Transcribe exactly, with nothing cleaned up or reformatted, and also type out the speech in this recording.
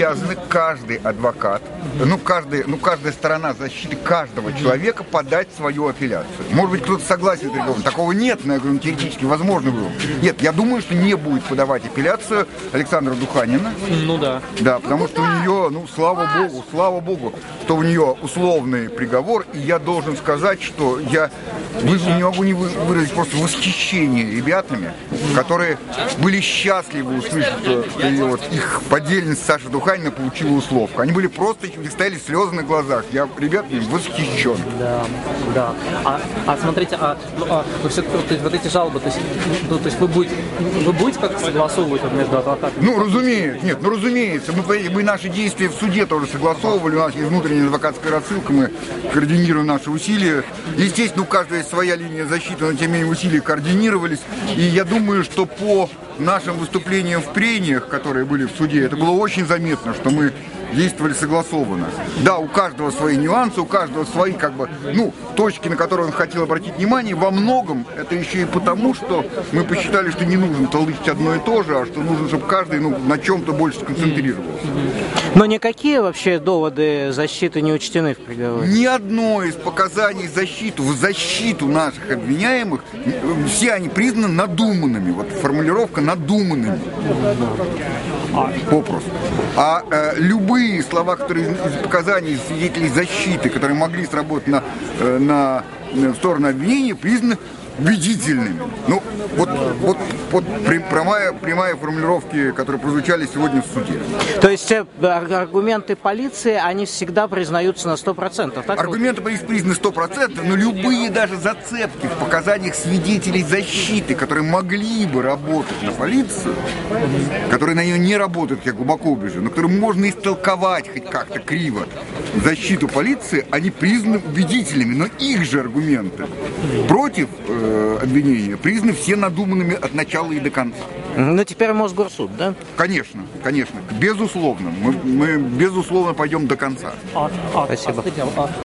Обязаны каждый адвокат, ну, каждый, ну каждая сторона защиты каждого человека подать свою апелляцию. Может быть, кто-то согласен с Григорьевым. Такого нет, но я говорю, теоретически возможно было. Нет, я думаю, что не будет подавать апелляцию Александра Духанина. Ну да. Да, потому что у нее, ну, слава богу, слава богу, что у нее условный приговор. И я должен сказать, что я не могу не выразить просто восхищение ребятами, которые были счастливы услышать, что вот их подельница Саша Духанина получила условку. Они были просто, у них стояли слезы на глазах. Я, ребят, восхищен. Да, да. А, а смотрите, а, ну, а вы все, то есть, вот эти жалобы, то есть, ну, то есть вы будете, вы будете как-то согласовывать вот между адвокатами? Ну, разумеется, нет, ну, разумеется. Мы, мы наши действия в суде тоже согласовывали. У нас есть внутренняя адвокатская рассылка, мы координируем наши усилия. Естественно, у каждого есть своя линия защиты, но тем не менее усилия координировались. И я думаю, что по нашим выступлениям в прениях, которые были в суде, это было очень заметно, что мы действовали согласованно. Да, у каждого свои нюансы, у каждого свои, как бы, ну, точки, на которые он хотел обратить внимание. Во многом это еще и потому, что мы посчитали, что не нужно толдычить одно и то же, а что нужно, чтобы каждый, ну, на чем-то больше сконцентрировался. Но никакие вообще доводы защиты не учтены в приговоре? Ни одно из показаний защиты, в защиту наших обвиняемых, все они признаны надуманными. Вот формулировка надуманными. Попросту. А э, любые слова, которые из, из показаний свидетелей защиты, которые могли сработать на, э, на, на сторону обвинения, признаны убедительными. Ну, вот, вот, вот прямая, прямая формулировки, которые прозвучали сегодня в суде. То есть аргументы полиции, они всегда признаются на сто процентов, так? Аргументы полиции признаны сто процентов, но любые даже зацепки в показаниях свидетелей защиты, которые могли бы работать на полицию, которые на нее не работают, я глубоко убежден, но которые можно истолковать хоть как-то криво защиту полиции, они признаны убедительными, но их же аргументы против э, обвинения признаны все надуманными от начала и до конца. Ну, теперь Мосгорсуд, да? Конечно, конечно, безусловно. Мы, мы безусловно пойдем до конца. Спасибо.